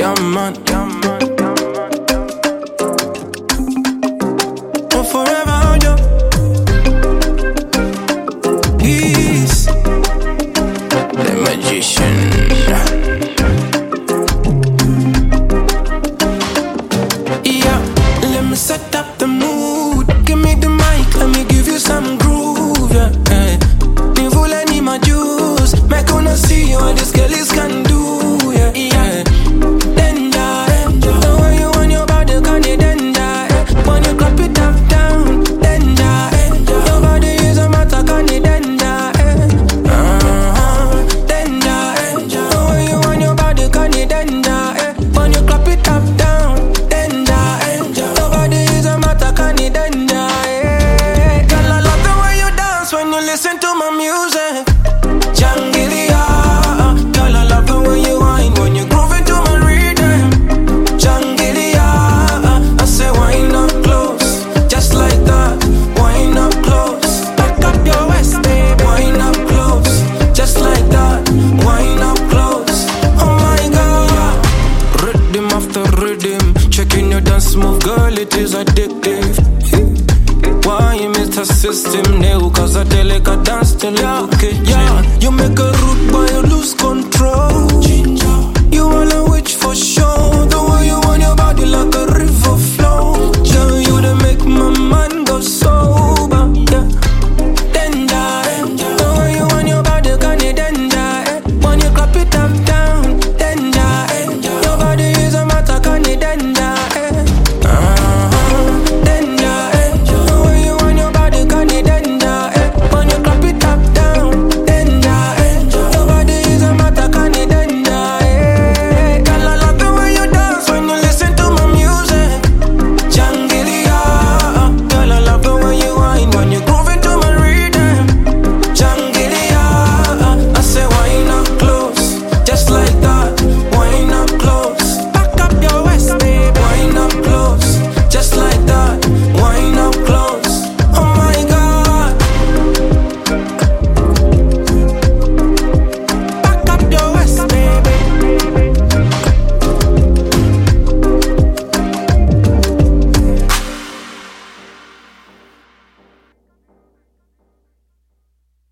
Yeah, man. And forever hold you. Peace. The magician. Yeah, let me set up the mood. Give me the mic, let me give you some groove. Yeah, hey. Nivula ni my juice. Make una see what this girl is can do. Yeah, yeah. Danger, the way you want your body, can you danger? When you clap it up down, danger. Your body is a matter, can you danger? Danger, the way you want your body, can you danger? When you clap it up down, danger. Your body is a matter, can you danger? Girl, I love the way you dance when you listen to my music. Jangilia, girl, I love the way you whine when you groove into my rhythm. Jangilia, I say wind up close, just like that. Wind up close, back up your waist, babe. Wind up close, just like that. Wind up close, oh my God. Rhythm after rhythm, checking your dance move, girl, it is addictive. Why you miss the system, new? Cause I tell like a dance till you okay. Yeah, you make a root boy